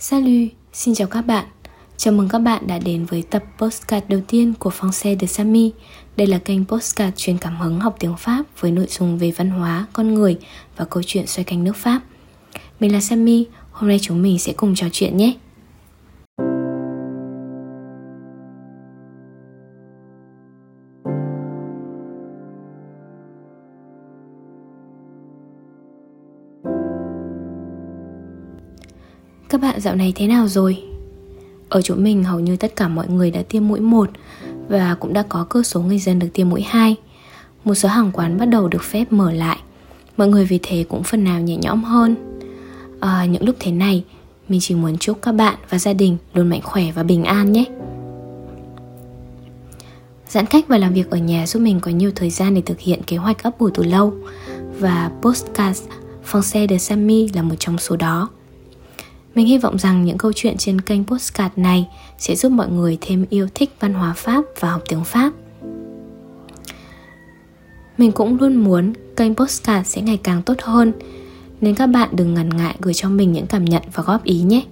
Salut, xin chào các bạn. Chào mừng các bạn đã đến với tập podcast đầu tiên của Français de Samy. Đây là kênh podcast truyền cảm hứng học tiếng Pháp với nội dung về văn hóa, con người và câu chuyện xoay quanh nước Pháp. Mình là Samy, hôm nay chúng mình sẽ cùng trò chuyện nhé. Các bạn dạo này thế nào rồi? Ở chỗ mình hầu như tất cả mọi người đã tiêm mũi 1 và cũng đã có cơ số người dân được tiêm mũi 2. Một số hàng quán bắt đầu được phép mở lại. Mọi người vì thế cũng phần nào nhẹ nhõm hơn. Những lúc thế này, mình chỉ muốn chúc các bạn và gia đình luôn mạnh khỏe và bình an nhé. Giãn cách và làm việc ở nhà giúp mình có nhiều thời gian để thực hiện kế hoạch ấp ủ từ lâu. Và podcast Français de Samy là một trong số đó. Mình hy vọng rằng những câu chuyện trên kênh podcast này sẽ giúp mọi người thêm yêu thích văn hóa Pháp và học tiếng Pháp. Mình cũng luôn muốn kênh podcast sẽ ngày càng tốt hơn, nên các bạn đừng ngần ngại gửi cho mình những cảm nhận và góp ý nhé.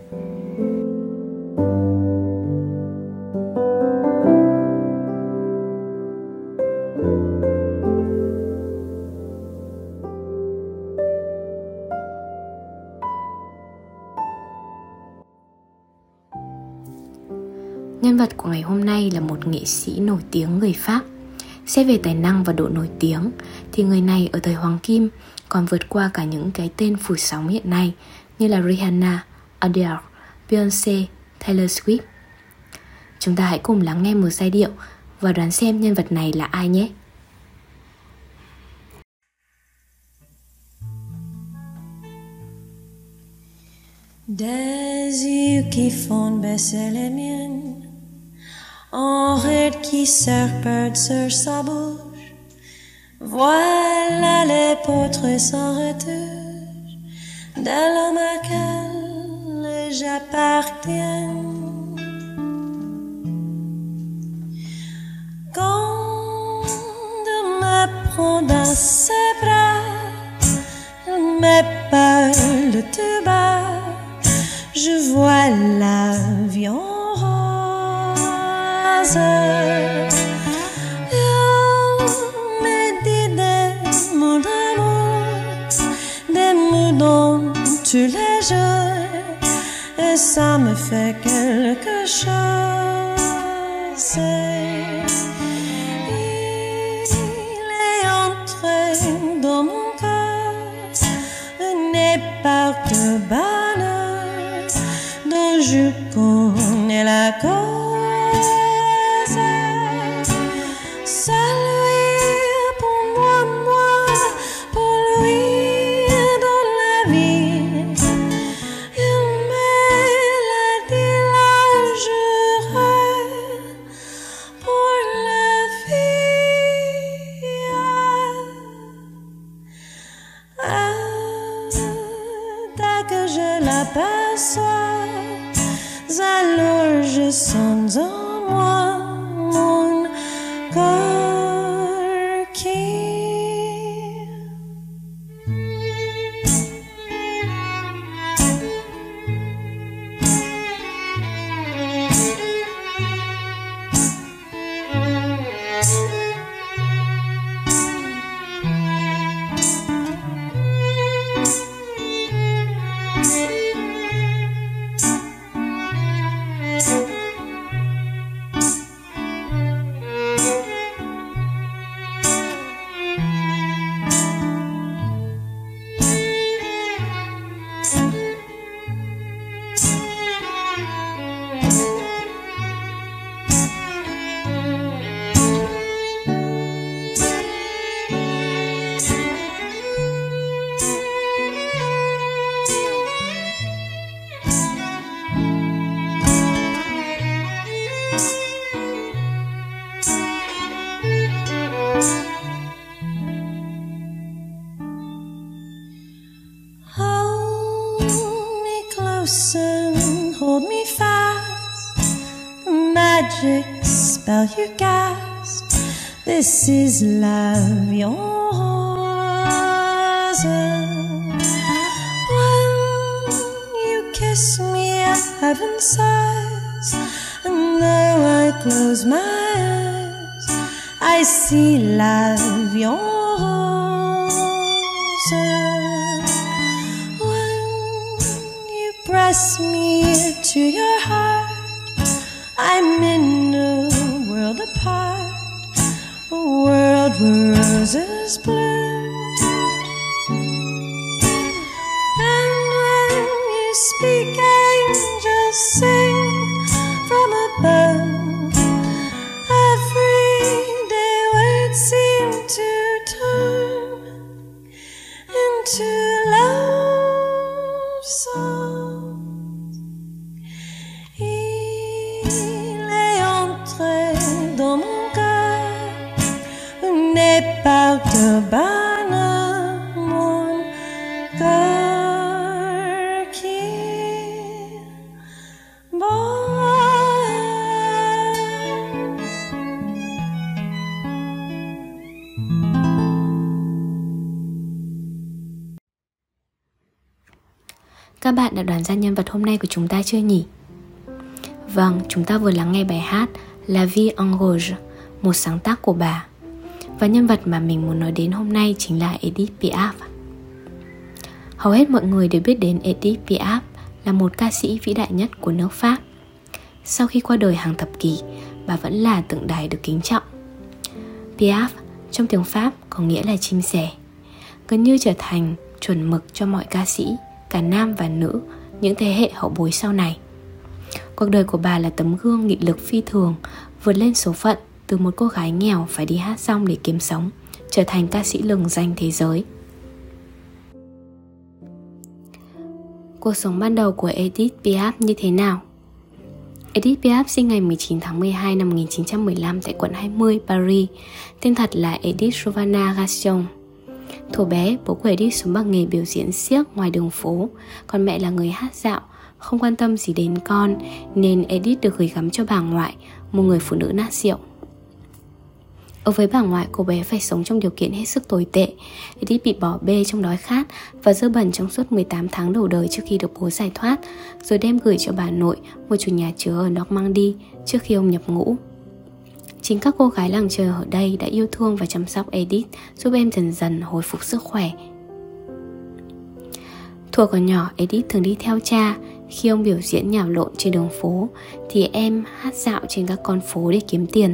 Nhân vật của ngày hôm nay là một nghệ sĩ nổi tiếng người Pháp. Xét về tài năng và độ nổi tiếng thì người này ở thời Hoàng Kim còn vượt qua cả những cái tên phủ sóng hiện nay như là Rihanna, Adele, Beyoncé, Taylor Swift. Chúng ta hãy cùng lắng nghe một giai điệu và đoán xem nhân vật này là ai nhé. Des yeux qui font baisser les miennes, en ride qui serpente sur sa bouche. Voilà les portraits sans retouche de l'homme auquel j'appartiens. Quand il me prend dans ses bras, il me parle tout bas. Je vois l'avion rose. Il me dit des mots d'amour, des mots dans tous les jours, et ça me fait quelque chose. Il est entré dans mon corps, une part de bonheur dont je connais la cause. C'est lui pour moi pour lui dans la vie. Il me l'a dit là juré pour la vie. Dès que je l'aperçois, alors je sens en moi mon corps qui hold me fast. Magic spell you cast. This is l'avion rose. When you kiss me heaven sighs, and though I close my eyes, I see la vie en rose. When you press me to your heart, I'm in a world apart, a world where roses bloom. And when you speak, angels sing from above. Everyday words seem to turn into love songs. Il est entré dans mon cœur une épave de bonheur, mon cœur qui bat. Các bạn đã đoán ra nhân vật hôm nay của chúng ta chưa nhỉ? Vâng, chúng ta vừa lắng nghe bài hát La Vie en Rose, một sáng tác của bà. Và nhân vật mà mình muốn nói đến hôm nay chính là Edith Piaf. Hầu hết mọi người đều biết đến Edith Piaf là một ca sĩ vĩ đại nhất của nước Pháp. Sau khi qua đời hàng thập kỷ, bà vẫn là tượng đài được kính trọng. Piaf trong tiếng Pháp có nghĩa là chim sẻ, gần như trở thành chuẩn mực cho mọi ca sĩ, cả nam và nữ, những thế hệ hậu bối sau này. Cuộc đời của bà là tấm gương nghị lực phi thường, vượt lên số phận từ một cô gái nghèo phải đi hát rong để kiếm sống, trở thành ca sĩ lừng danh thế giới. Cuộc sống ban đầu của Edith Piaf như thế nào? Edith Piaf sinh ngày 19 tháng 12 năm 1915 tại quận 20, Paris. Tên thật là Edith Giovanna Gassion. Thuở bé, bố của Edith sống bằng nghề biểu diễn xiếc ngoài đường phố, còn mẹ là người hát dạo, không quan tâm gì đến con, nên Edith được gửi gắm cho bà ngoại, một người phụ nữ nát rượu. Ở với bà ngoại, cô bé phải sống trong điều kiện hết sức tồi tệ. Edith bị bỏ bê trong đói khát và dơ bẩn trong suốt 18 tháng đầu đời trước khi được bố giải thoát, rồi đem gửi cho bà nội, một chủ nhà chứa ở Normandy, trước khi ông nhập ngũ. Chính các cô gái làng chơi ở đây đã yêu thương và chăm sóc Edith, giúp em dần dần hồi phục sức khỏe. Thuở còn nhỏ, Edith thường đi theo cha. Khi ông biểu diễn nhào lộn trên đường phố thì em hát dạo trên các con phố để kiếm tiền.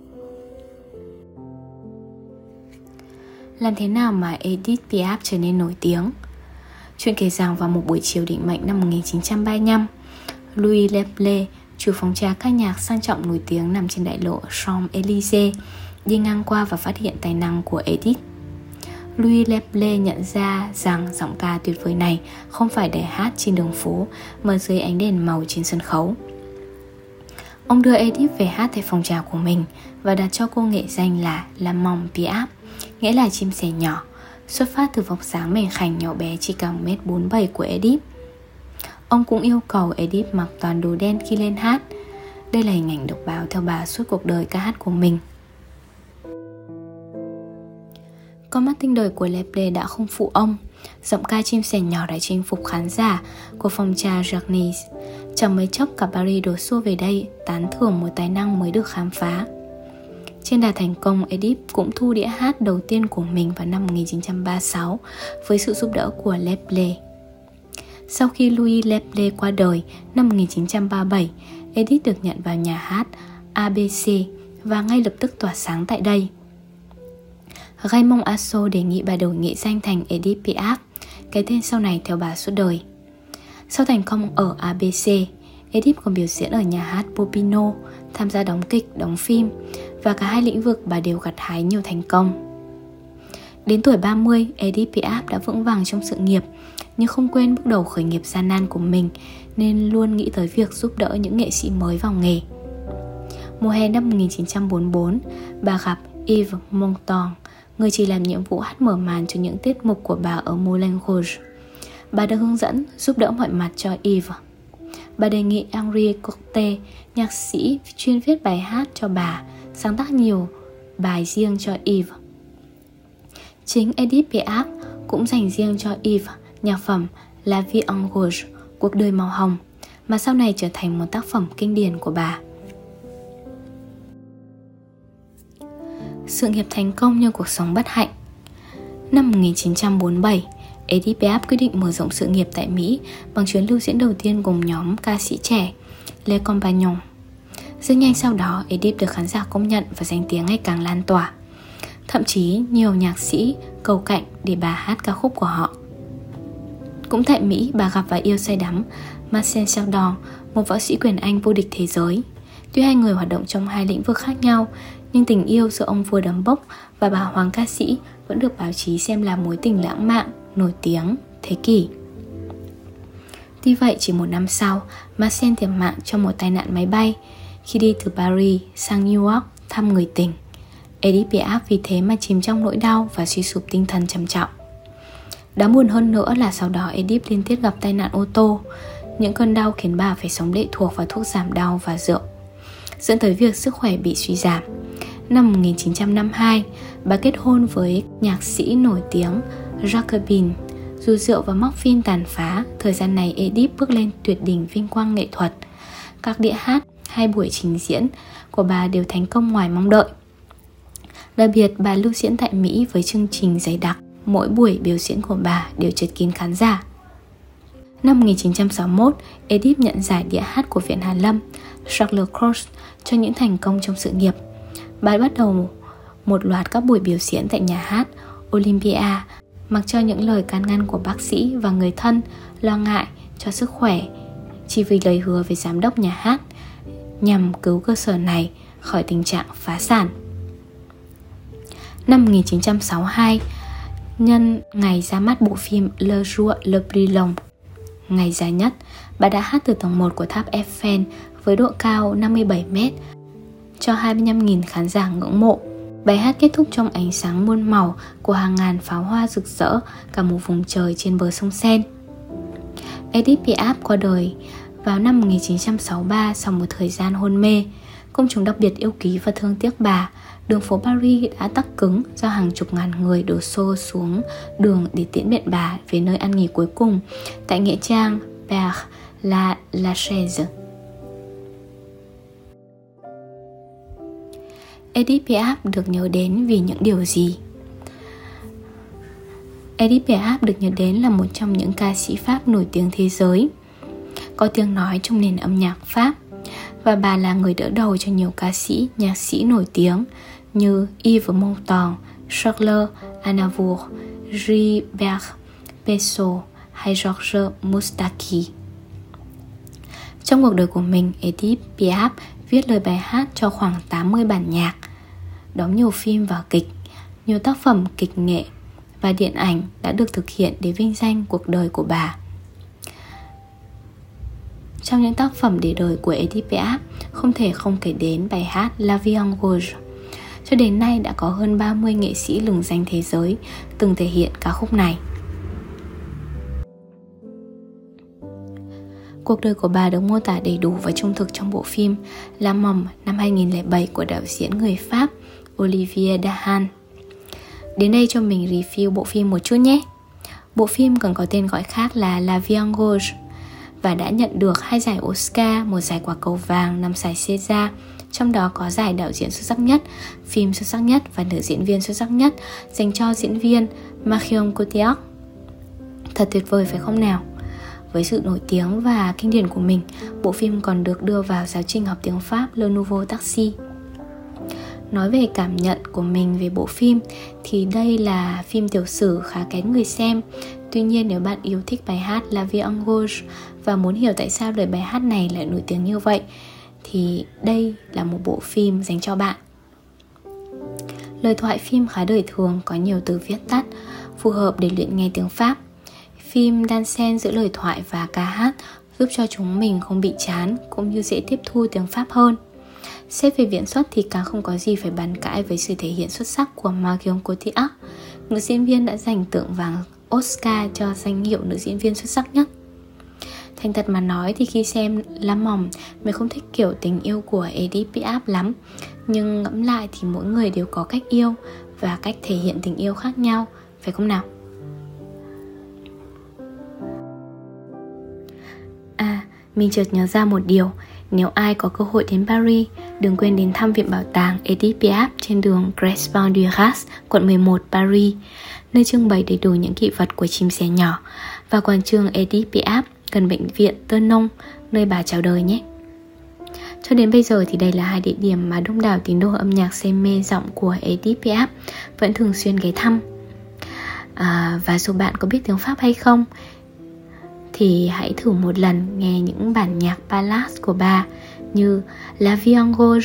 Làm thế nào mà Edith Piaf trở nên nổi tiếng? Chuyện kể rằng vào một buổi chiều định mệnh năm 1935, Louis Leple, chủ phòng trà ca nhạc sang trọng nổi tiếng nằm trên đại lộ Champs-Élysées, đi ngang qua và phát hiện tài năng của Edith. Louis Leple nhận ra rằng giọng ca tuyệt vời này không phải để hát trên đường phố mà dưới ánh đèn màu trên sân khấu. Ông đưa Edith về hát tại phòng trà của mình và đặt cho cô nghệ danh là La Mom Piaf, nghĩa là chim sẻ nhỏ, xuất phát từ vóc dáng mảnh khảnh nhỏ bé chỉ cả 1m47 của Edith. Ông cũng yêu cầu Edith mặc toàn đồ đen khi lên hát. Đây là hình ảnh độc đáo theo bà suốt cuộc đời ca hát của mình. Con mắt tinh đời của Leple đã không phụ ông. Giọng ca chim sẻ nhỏ đã chinh phục khán giả của phòng trà Jacques. Chẳng mấy chốc cả Paris đổ xô về đây tán thưởng một tài năng mới được khám phá. Trên đà thành công, Edith cũng thu đĩa hát đầu tiên của mình vào năm 1936 với sự giúp đỡ của Leple. Sau khi Louis Leple qua đời năm 1937, Edith được nhận vào nhà hát ABC và ngay lập tức tỏa sáng tại đây. Raymond Asso đề nghị bà đổi nghệ danh thành Edith Piaf, cái tên sau này theo bà suốt đời. Sau thành công ở ABC, Edith còn biểu diễn ở nhà hát Popino, tham gia đóng kịch, đóng phim, và cả hai lĩnh vực bà đều gặt hái nhiều thành công. Đến tuổi 30, Edith Piaf đã vững vàng trong sự nghiệp, nhưng không quên bước đầu khởi nghiệp gian nan của mình, nên luôn nghĩ tới việc giúp đỡ những nghệ sĩ mới vào nghề. Mùa hè năm 1944, bà gặp Yves Montand, người chỉ làm nhiệm vụ hát mở màn cho những tiết mục của bà ở Moulin Rouge. Bà được hướng dẫn, giúp đỡ mọi mặt cho Yves. Bà đề nghị Henri Cote, nhạc sĩ chuyên viết bài hát cho bà, sáng tác nhiều bài riêng cho Yves. Chính Edith Piaf cũng dành riêng cho Yves nhạc phẩm La Vie en Rose, cuộc đời màu hồng, mà sau này trở thành một tác phẩm kinh điển của bà. Sự nghiệp thành công như cuộc sống bất hạnh. Năm 1947, Edith Piaf quyết định mở rộng sự nghiệp tại Mỹ bằng chuyến lưu diễn đầu tiên cùng nhóm ca sĩ trẻ Les Compagnons. Rất nhanh sau đó, Edith được khán giả công nhận và danh tiếng ngày càng lan tỏa. Thậm chí nhiều nhạc sĩ cầu cạnh để bà hát ca khúc của họ. Cũng tại Mỹ, bà gặp và yêu say đắm Marcel Chardon, một võ sĩ quyền Anh vô địch thế giới. Tuy hai người hoạt động trong hai lĩnh vực khác nhau, nhưng tình yêu giữa ông vua đấm bốc và bà hoàng ca sĩ vẫn được báo chí xem là mối tình lãng mạn, nổi tiếng thế kỷ. Tuy vậy, chỉ một năm sau, Marcel thiệt mạng trong một tai nạn máy bay khi đi từ Paris sang New York thăm người tình. Edith Piaf vì thế mà chìm trong nỗi đau và suy sụp tinh thần trầm trọng. Đáng buồn hơn nữa là sau đó Edith liên tiếp gặp tai nạn ô tô. Những cơn đau khiến bà phải sống lệ thuộc vào thuốc giảm đau và rượu, dẫn tới việc sức khỏe bị suy giảm. Năm 1952, bà kết hôn với nhạc sĩ nổi tiếng Jacobin. Dù rượu và morphine tàn phá, thời gian này Edith bước lên tuyệt đỉnh vinh quang nghệ thuật. Các đĩa hát hay buổi trình diễn của bà đều thành công ngoài mong đợi. Đặc biệt, bà lưu diễn tại Mỹ với chương trình dày đặc. Mỗi buổi biểu diễn của bà đều chật kín khán giả. Năm 1961, Edith nhận giải đĩa hát của Viện Hàn Lâm Charles Cros cho những thành công trong sự nghiệp. Bà bắt đầu một loạt các buổi biểu diễn tại nhà hát Olympia, mặc cho những lời can ngăn của bác sĩ và người thân lo ngại cho sức khỏe, chỉ vì lời hứa với giám đốc nhà hát nhằm cứu cơ sở này khỏi tình trạng phá sản. Năm 1962, nhân ngày ra mắt bộ phim Le Jour le plus long, ngày dài nhất, bà đã hát từ tầng 1 của tháp Eiffel với độ cao 57 m cho 25.000 khán giả ngưỡng mộ. Bài hát kết thúc trong ánh sáng muôn màu của hàng ngàn pháo hoa rực rỡ cả một vùng trời trên bờ sông Seine. Edith Piaf qua đời vào năm 1963 sau một thời gian hôn mê. Công chúng đặc biệt yêu quý và thương tiếc bà. Đường phố Paris đã tắc cứng do hàng chục ngàn người đổ xô xuống đường để tiễn biệt bà về nơi an nghỉ cuối cùng tại nghĩa trang Père Lachaise. Edith Piaf được nhớ đến vì những điều gì? Edith Piaf được nhớ đến là một trong những ca sĩ Pháp nổi tiếng thế giới, có tiếng nói trong nền âm nhạc Pháp, và bà là người đỡ đầu cho nhiều ca sĩ, nhạc sĩ nổi tiếng như Yves Montand, Charles Aznavour, Gilbert Bécaud hay Georges Moustaki. Trong cuộc đời của mình, Edith Piaf viết lời bài hát cho khoảng 80 bản nhạc, đóng nhiều phim và kịch. Nhiều tác phẩm kịch nghệ và điện ảnh đã được thực hiện để vinh danh cuộc đời của bà. Trong những tác phẩm để đời của Edith Piaf, không thể không kể đến bài hát La Vie en Rose. Cho đến nay đã có hơn 30 nghệ sĩ lừng danh thế giới từng thể hiện ca khúc này. Cuộc đời của bà được mô tả đầy đủ và trung thực trong bộ phim La Mom năm 2007 của đạo diễn người Pháp Olivier Dahan. Đến đây cho mình review bộ phim một chút nhé. Bộ phim còn có tên gọi khác là La Vie en Rose và đã nhận được 2 giải Oscar, 1 giải Quả Cầu Vàng, 5 giải César, trong đó có giải đạo diễn xuất sắc nhất, phim xuất sắc nhất và nữ diễn viên xuất sắc nhất dành cho diễn viên Marion Cotillard. Thật tuyệt vời phải không nào? Với sự nổi tiếng và kinh điển của mình, bộ phim còn được đưa vào giáo trình học tiếng Pháp Le Nouveau Taxi. Nói về cảm nhận của mình về bộ phim thì đây là phim tiểu sử khá kén người xem. Tuy nhiên nếu bạn yêu thích bài hát La Vie en Rose và muốn hiểu tại sao lời bài hát này lại nổi tiếng như vậy thì đây là một bộ phim dành cho bạn. Lời thoại phim khá đời thường, có nhiều từ viết tắt, phù hợp để luyện nghe tiếng Pháp. Phim đan xen giữa lời thoại và ca hát giúp cho chúng mình không bị chán cũng như dễ tiếp thu tiếng Pháp hơn. Xét về diễn xuất thì càng không có gì phải bàn cãi với sự thể hiện xuất sắc của Marion Cotillard. Nữ diễn viên đã giành tượng vàng Oscar cho danh hiệu nữ diễn viên xuất sắc nhất. Thành thật mà nói thì khi xem La Mom, mình không thích kiểu tình yêu của Edith Piaf lắm. Nhưng ngẫm lại thì mỗi người đều có cách yêu và cách thể hiện tình yêu khác nhau, phải không nào? mình chợt nhớ ra một điều. Nếu ai có cơ hội đến Paris, đừng quên đến thăm Viện Bảo tàng Edith Piaf trên đường Crespin du Gard, quận 11, Paris, nơi trưng bày đầy đủ những kỷ vật của chim sẻ nhỏ, và quảng trường Edith Piaf gần bệnh viện Tournon, nơi bà chào đời nhé. Cho đến bây giờ thì đây là 2 địa điểm mà đông đảo tín đồ âm nhạc say mê giọng của Edith Piaf vẫn thường xuyên ghé thăm. Và dù bạn có biết tiếng Pháp hay không, thì hãy thử một lần nghe những bản nhạc ballad của bà như La Vie en Rose,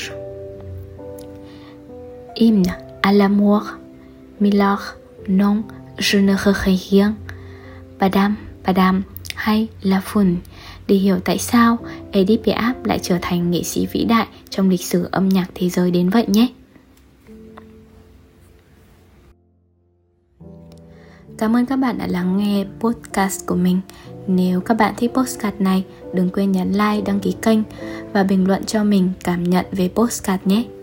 Hymne à l'amour, Milord, Non, je ne regrette rien, Padam, Padam hay La Fun, để hiểu tại sao Edith Piaf lại trở thành nghệ sĩ vĩ đại trong lịch sử âm nhạc thế giới đến vậy nhé. Cảm ơn các bạn đã lắng nghe podcast của mình. Nếu các bạn thích podcast này, đừng quên nhấn like, đăng ký kênh và bình luận cho mình cảm nhận về podcast nhé.